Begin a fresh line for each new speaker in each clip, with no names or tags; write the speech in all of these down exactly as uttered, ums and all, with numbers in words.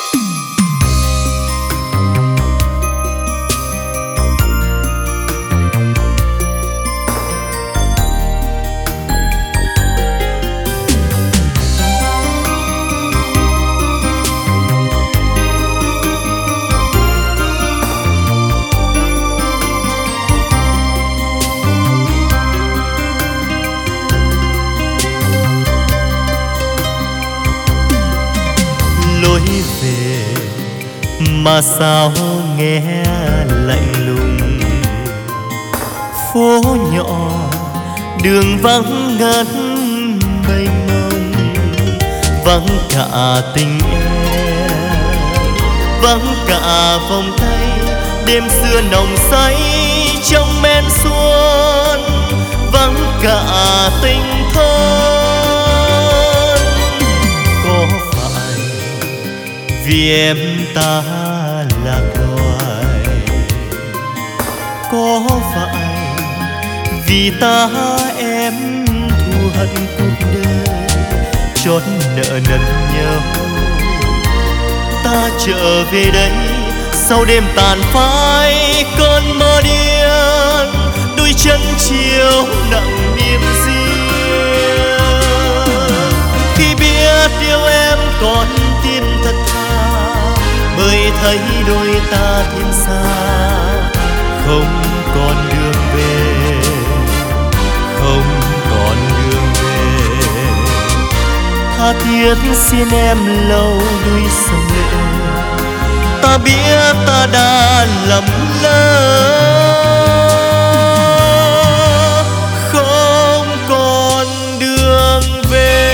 Mà sao nghe lạnh lùng, phố nhỏ đường vắng ngắt mênh mông, vắng cả tình em, vắng cả vòng tay đêm xưa nồng say trong men xuân, vắng cả tình thân. Có phải vì em ta lạc loài, có phải vì ta em thù hận cuộc đời, chót nợ nần nhau ta trở về đây sau đêm tàn phai cơn mơ điên, đôi chân chiều nặng niềm riêng. Khi biết yêu em còn tim thật thà, mới thấy đôi ta thêm xa, không còn đường về, không còn đường về. Tha thiết xin em lâu đôi sông lệ, ta biết ta đã lầm lỡ, không còn đường về.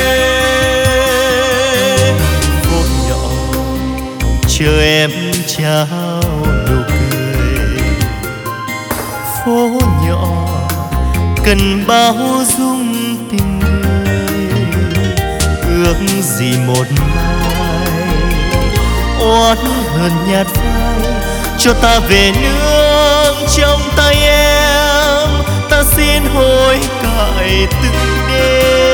Phố nhỏ chờ em trao nụ cười, phố nhỏ cần bao dung tình người, ước gì một mai oán hờn nhạt phai cho ta về nương trong tay em, ta xin hối cải từng đêm.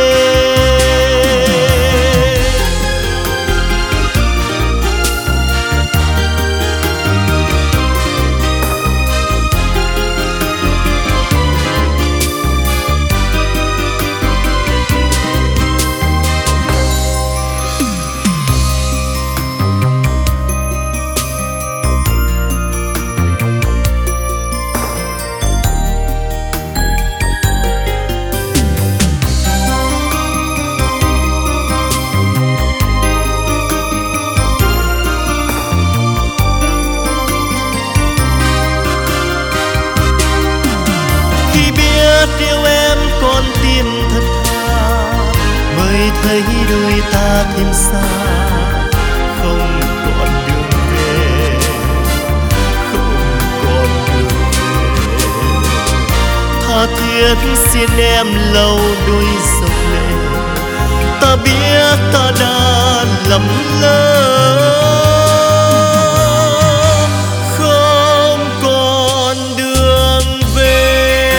Yêu em con tim thật tha, mới thấy đôi ta thêm xa, không còn đường về, không còn đường về. Tha thiết xin em lâu đôi dòng lệ, ta biết ta đã lầm lỡ, không còn đường về.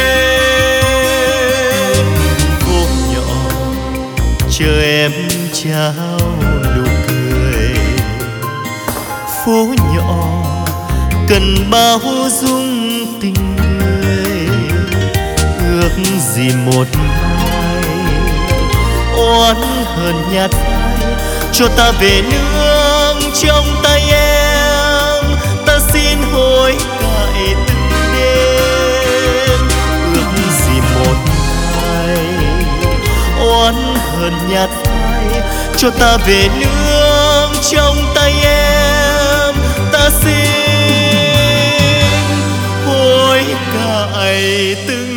Chờ em trao nụ cười, phố nhỏ cần bao dung tình người, ước gì một mai oán hờn nhạt phai cho ta về nương trong tay em, ta xin hối cải từng đêm, ước gì một mai oán hờn nhạt phai cho ta về nương trong tay em, ta xin hối cải từng